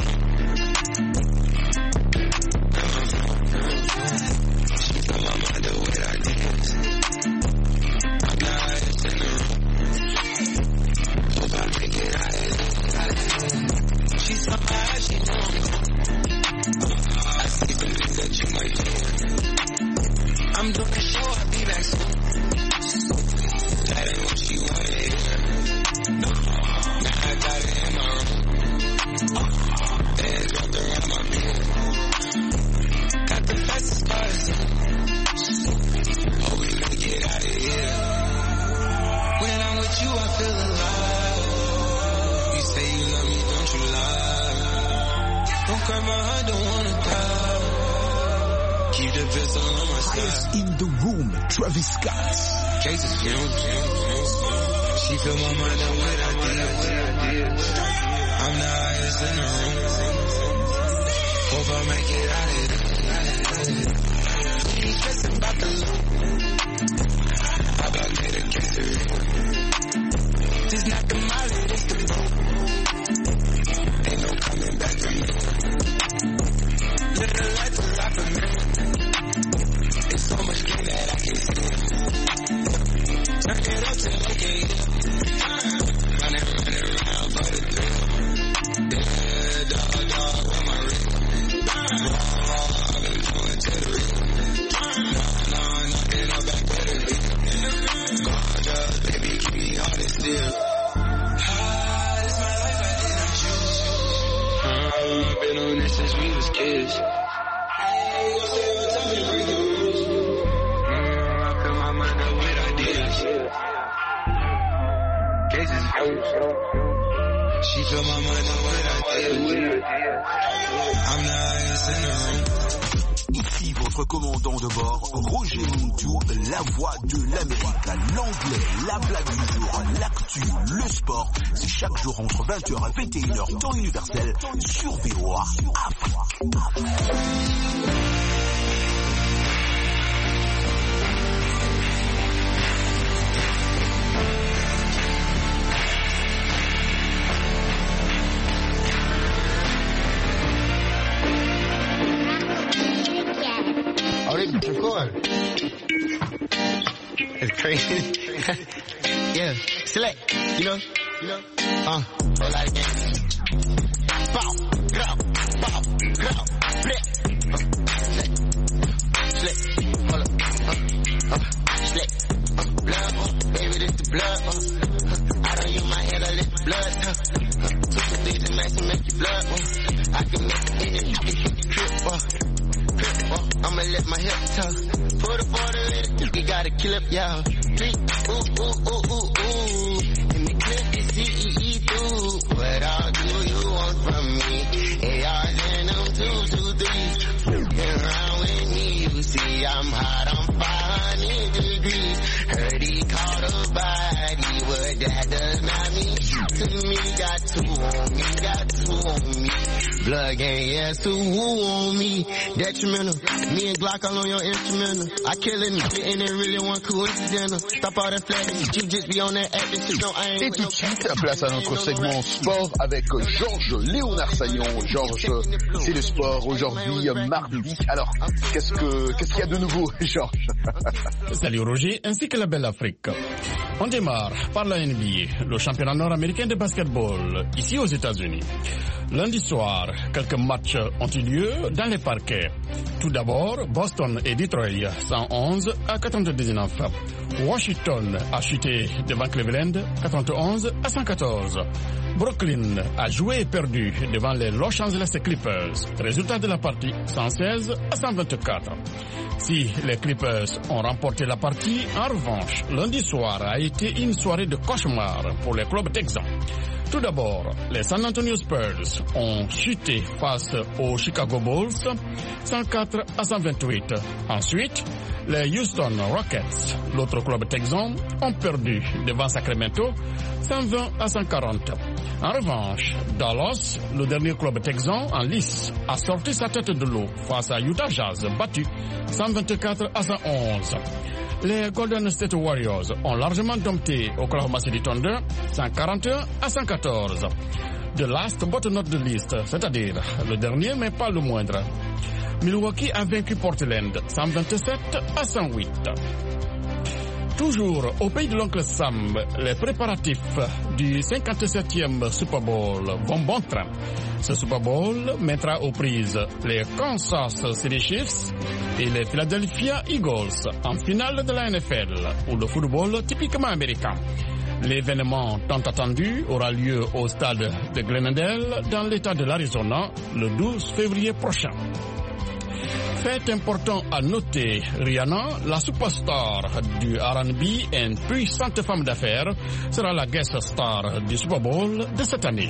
She's on my mind the way I dance. I'm the highest in the room. Hope I make it out of here. She's so high, she know I'm gone. I see the things that you might hear. I'm doing the show, I'll be back soon. That ain't what she wanted. No, now I got it in my room. Bands wrapped around my beard. Got the fastest cars. Oh, we gonna get out of here. When I'm with you, I feel alive. You say you love me, don't you lie? Don't cry my heart, don't wanna die. Keep the pistol on my side. Highest in the room, Travis Scott. Cases fumes. She feel my mind and what I did. I'm the highest in the room. Hope I make it out of it. She stressing about the loop. How about later get to it? Just not the molly, it's the boat. Ain't no coming back from me. Live the life a lot for me. It's so much game that I can't see. Turn it up to make it. Running, running around for the thrill. Yeah, dog, dog, on my wrist. Oh, I've been going to the real. No, no, nothing, I'm back with it. Gorgeous, baby, keep me hard and still. Ah, this my life, I didn't choose. Uh, I've been on this since we was kids. Hey, what's up, tell me, break the rules. Mm, I feel my mind up with ideas. Cases she feel my mind up with ideas. I'm the highest in the room. Ici votre commandant de bord, Roger Montou, la voix de l'Amérique, l'anglais, la blague du jour, l'actu, le sport. C'est chaque jour entre vingt heures et vingt et une heures temps universel sur V O A Afrique. Oh, they record. It's crazy. Yeah, select. You know, you know. Uh, a lot of games. Bow, grow, bow, grow, flip. Slip, hold up, uh, uh, slip, uh, blood, uh, baby, this the blood, uh, I don't use my hand, I let the blood, uh, uh, two to three to max and make your blood, uh, I can make the engine, you can hit the trip, uh, trip, uh, I'ma let my hip tuck, put a border in it, you gotta kill up, y'all, three, ooh, ooh, ooh, ooh, ooh, in the clip, it's C E E through, what all do you want from me, A Rs and them two, two, three, fucking around with me, you see I'm hot, I'm five hundred degrees, heard he caught a body, but that does not mean shit to me, got two on me, got two on me, blood gang, yeah, so who on me, detrimental, me and Glock all on your instrumental, I kill it, and it really one coincidental, stop all that flatting, you just be on that acting shit, no, I ain't. Et tout de suite, place à notre segment sport avec Georges Léonard Saillon. Georges, c'est le sport aujourd'hui, mardi. Alors, qu'est-ce que qu'est-ce qu'il y a de nouveau, Georges? Salut Roger, ainsi que la belle Afrique. On démarre par la N B A, le championnat nord-américain de basketball, ici aux États-Unis. Lundi soir, quelques matchs ont eu lieu dans les parquets. Tout d'abord, Boston et Detroit, cent onze à quatre-vingt-dix-neuf. Washington a chuté devant Cleveland, quatre-vingt-onze à cent quatorze. Brooklyn a joué et perdu devant les Los Angeles Clippers. Résultat de la partie, cent seize à cent vingt-quatre. Si les Clippers ont remporté la partie, en revanche, lundi soir a été une soirée de cauchemar pour les clubs texans. Tout d'abord, les San Antonio Spurs ont chuté face aux Chicago Bulls, cent quatre à cent vingt-huit. Ensuite, les Houston Rockets, l'autre club texan, ont perdu devant Sacramento, cent vingt à cent quarante. En revanche, Dallas, le dernier club texan en lice, a sorti sa tête de l'eau face à Utah Jazz, battu cent vingt-quatre à cent onze. Les Golden State Warriors ont largement dompté Oklahoma City Thunder cent quarante et un à cent quatorze. The last but not the least, c'est-à-dire le dernier mais pas le moindre. Milwaukee a vaincu Portland cent vingt-sept à cent huit. Toujours au pays de l'oncle Sam, les préparatifs du cinquante-septième Super Bowl vont bon train. Ce Super Bowl mettra aux prises les Kansas City Chiefs et les Philadelphia Eagles en finale de la N F L, ou le football typiquement américain. L'événement tant attendu aura lieu au stade de Glendale dans l'État de l'Arizona le douze février prochain. Fait important à noter, Rihanna, la superstar du R and B et une puissante femme d'affaires, sera la guest star du Super Bowl de cette année.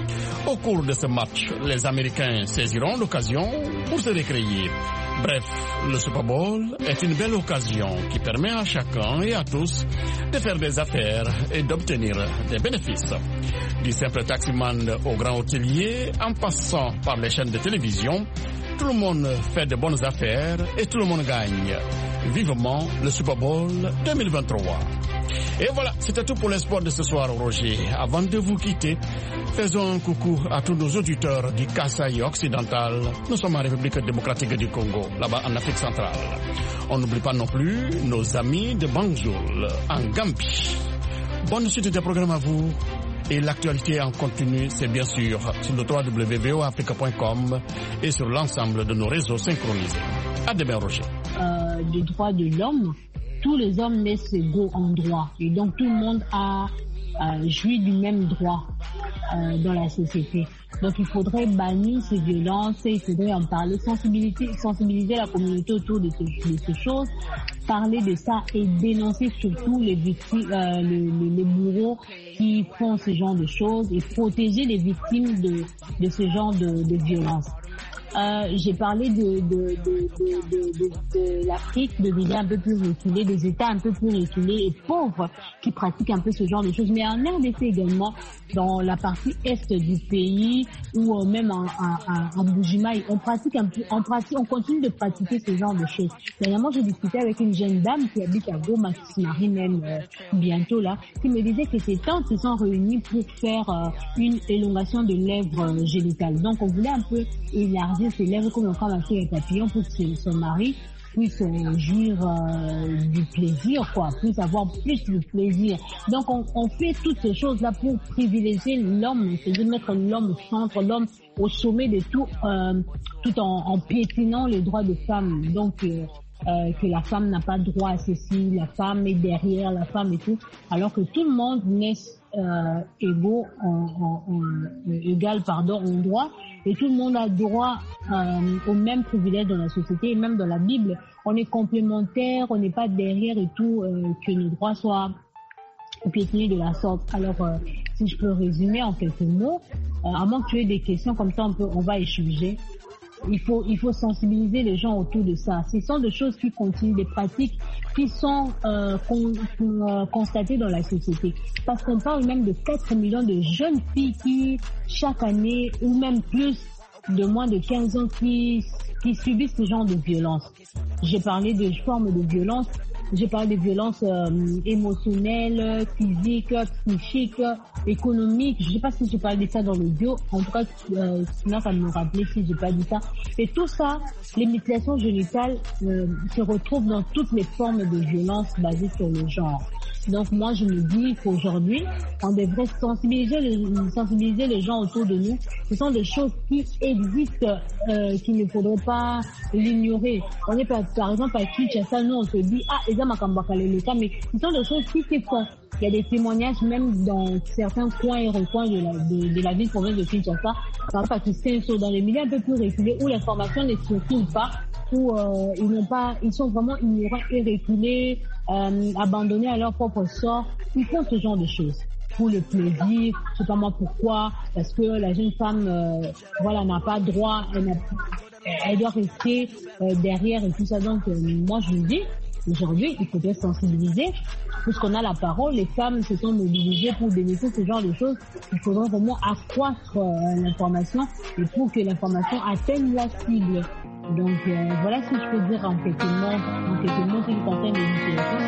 Au cours de ce match, les Américains saisiront l'occasion pour se récréer. Bref, le Super Bowl est une belle occasion qui permet à chacun et à tous de faire des affaires et d'obtenir des bénéfices. Du simple taximan au grand hôtelier, en passant par les chaînes de télévision, tout le monde fait de bonnes affaires et tout le monde gagne. Vivement le Super Bowl deux mille vingt-trois. Et voilà, c'était tout pour l'espoir de ce soir, Roger. Avant de vous quitter, faisons un coucou à tous nos auditeurs du Kasaï occidental. Nous sommes en République démocratique du Congo, là-bas en Afrique centrale. On n'oublie pas non plus nos amis de Banjul, en Gambie. Bonne suite des programmes à vous. Et l'actualité en continu, c'est bien sûr sur le w w w point v o africa point com et sur l'ensemble de nos réseaux synchronisés. À demain, Roger. Euh, des droits de l'homme, tous les hommes naissent égaux en droit. Et donc tout le monde a euh, joui du même droit euh, dans la société. Donc il faudrait bannir ces violences, il faudrait en parler, sensibiliser, sensibiliser la communauté autour de, ce, de ces choses, parler de ça et dénoncer surtout les victimes, euh, les, les, les bourreaux qui font ce genre de choses et protéger les victimes de, de ce genre de, de violence. Euh, j'ai parlé de, de, de, de, de, de, de l'Afrique, de villes un peu plus reculées, des États un peu plus reculés et pauvres qui pratiquent un peu ce genre de choses. Mais en R D C également, dans la partie est du pays ou même en, en, en Bujimaï, on pratique un peu, on pratique, on continue de pratiquer ce genre de choses. Dernièrement, j'ai discuté avec une jeune dame qui habite à Goma, qui se marie même euh, bientôt là, qui me disait que ses tantes se sont réunies pour faire euh, une élongation de lèvres euh, génitales. Donc, on voulait un peu élargir ses lèvres comme on fait avec un papillon pour que son mari puisse jouir euh, du plaisir, quoi, puisse avoir plus de plaisir. Donc on, on fait toutes ces choses-là pour privilégier l'homme, c'est de mettre l'homme au centre, l'homme au sommet de tout, euh, tout en, en piétinant les droits des femmes. Donc euh, euh, que la femme n'a pas droit à ceci, la femme est derrière, la femme et tout, alors que tout le monde naît euh, égaux, en, en, en, égal pardon, en droit. Et tout le monde a droit euh, aux mêmes privilèges dans la société et même dans la Bible. On est complémentaires, on n'est pas derrière et tout, euh, que nos droits soient piétinés de la sorte. Alors, euh, si je peux résumer en quelques mots, euh, à moins que tu aies des questions, comme ça on, peut, on va échanger. Il faut, il faut sensibiliser les gens autour de ça. Ce sont des choses qui continuent, des pratiques qui sont euh, con, euh, constatées dans la société. Parce qu'on parle même de quatre millions de jeunes filles qui, chaque année, ou même plus, de moins de quinze ans, qui, qui subissent ce genre de violence. J'ai parlé de formes de violence. J'ai parlé de violences euh, émotionnelles, physiques, psychiques, économiques. Je ne sais pas si j'ai parlé de ça dans l'audio. En tout cas, euh, sinon ça me rappelait si j'ai pas dit ça. Et tout ça, les mutilations génitales euh, se retrouvent dans toutes les formes de violence basées sur le genre. Donc moi, je me dis qu'aujourd'hui, on devrait sensibiliser les, sensibiliser les gens autour de nous. Ce sont des choses qui existent, euh, qu'il ne faudrait pas l'ignorer. On est par, par exemple à Kinshasa, nous on se dit ah, les hommes à le cas, mais ce sont des choses qui se font. Il y a des témoignages même dans certains coins et recoins de la, de, de la ville province de Kinshasa, par exemple à Kisenso, dans les milieux un peu plus reculés où l'information ne circule pas, où euh, ils n'ont pas, ils sont vraiment ignorants et reculés, euh, abandonnés à leur propre sort. Ils font ce genre de choses pour le plaisir, je sais pas moi pourquoi, parce que la jeune femme, euh, voilà, n'a pas droit, elle, n'a, elle doit rester euh, derrière et tout ça. Donc euh, moi je me dis, aujourd'hui, il faudrait sensibiliser, puisqu'on a la parole, les femmes se sont mobilisées pour dénoncer ce genre de choses. Il faudrait vraiment accroître euh, l'information et pour que l'information atteigne la cible. Donc euh, voilà ce que je peux dire en quelques mots, en quelques mots qui concernent les mutilations.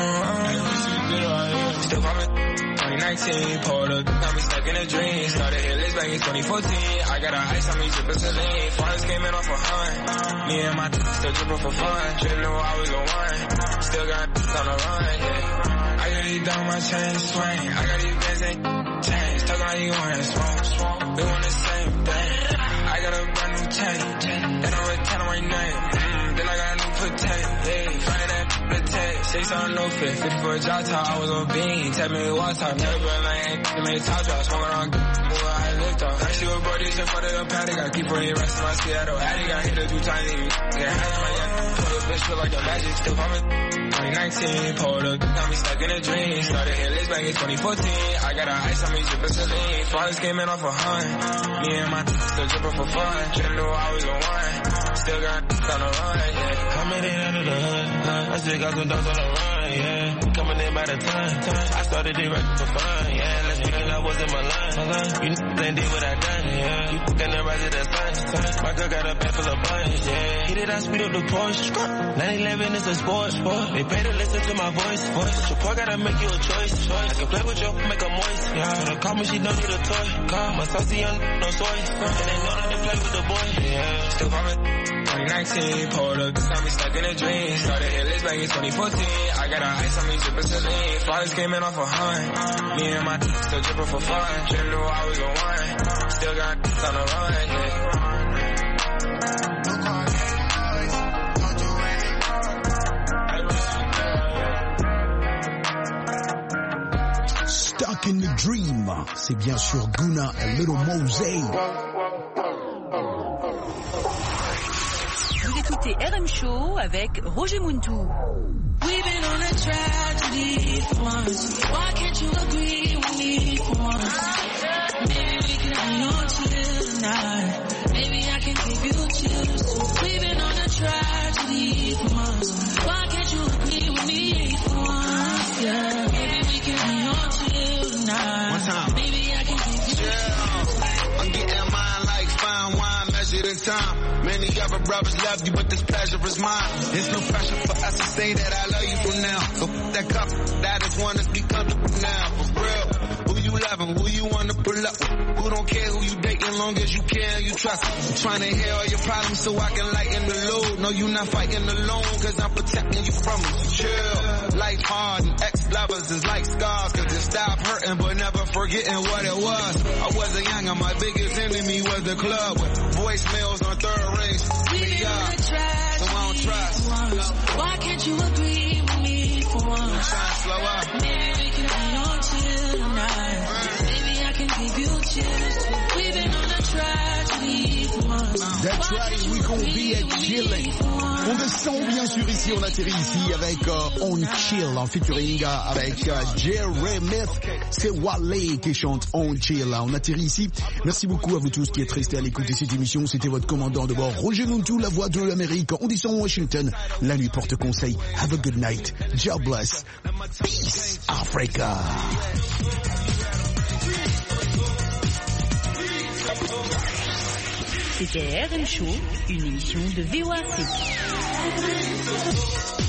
twenty nineteen, pulled up, got me stuck in a dream. Started hit list back in twenty fourteen. I got a ice on me, drippin' saline. Fathers came in off a hunt. Me and my still drippin' for fun. Didn't know I was the one. Still got on the run, yeah. I got these down my chain swing. I got these bands ain't change. Talking like you wanna smoke, smoke. We want the same thing. I got a brand new tank. And I'm returning my name. Mm, then I got a new potato. Yeah, find that the tape. Six on no fit. fifty for a job top. I was on bean. Tell me what time. Never been like they made top drop. Smoking on where I lived on. I see what brothers in front of the paddock. I keep putting rest in my Seattle attic. I hit the two tiny. Get hands like that. Pull the bitch feel like a magic. Still pumping. twenty nineteen, pulled up, got me stuck in a dream. Started hit list back in twenty fourteen. I got a ice on me, drippin' saline. Fathers came in off a hunt. Me and my still drippin' for fun. Didn't know I was the one. Still got on the run, yeah. Coming in under the hood, huh? I still got some dogs on the run, yeah. Coming in by the time, time. I started it right for fun, yeah. Let's be that was in my line, my line. You n***s ain't did what I done, yeah. You f***ing the rise of the sun, sun. My girl got a bag full of buns, yeah. Hit it, I speed up the Porsche. nine eleven is a sport, sport. They pay to listen to my voice, voice. Support gotta make you a choice, choice. I can play with you, make her moist, yeah. When I call me, she don't need a toy, call. My saucy young, no soy. And they know that they play with the boy, yeah. Still pumping. twenty nineteen, pulled up, got me stuck in a dream. Started hit list back in twenty fourteen. I got a ice on me, drippin' saline. Fathers came in off a hunt. Me and my still drippin' for fun. Didn't know I was the one. Still got on the run, yeah. Stuck in the Dream, c'est bien sûr Guna et Little Mosey. Vous écoutez R M Show avec Roger Muntou. We've been on a tragedy for once. Why can't you agree with me for once? Maybe we can hang on till tonight. Maybe I can give you chills. We've been on a tragedy for once. Why can't you agree with me for once? Yeah. Maybe we can hang on till tonight. One time. Maybe I can give you yeah. I'm getting mine like fine wine measured in time. Many other brothers love you, but this pleasure is mine. There's no pressure for us to say that I love you from now. So f*** that cup, that is one to be comfortable now. For real, who you loving, who you wanna pull up with? Who don't care who you dating, long as you care and you trust. I'm trying to hear all your problems so I can lighten the load. No, you not fighting alone, cause I'm protecting you from it. So chill, life hard and ex-lovers is like scars. Cause it stopped hurting but never forgetting what it was. I wasn't young and my biggest enemy was the club. With voicemails on third rings. We got a tragedy. So I don't trust. Why can't you agree with me for once? I'm trying to slow up. Maybe we can hang on till tonight. Maybe I can give you chills. We've been on a tragedy for once. That's right, we gon' be at chilling. On descend bien sûr ici, on atterrit ici avec euh, On Chill en featuring avec euh, Jerry Myth. C'est Wale qui chante On Chill. On atterrit ici. Merci beaucoup à vous tous qui êtes restés à l'écoute de cette émission. C'était votre commandant de bord, Roger Muntou, la voix de l'Amérique. On descend Washington. La nuit porte conseil. Have a good night. God bless. Peace, Africa. C'était R M Show, une émission de V O A C.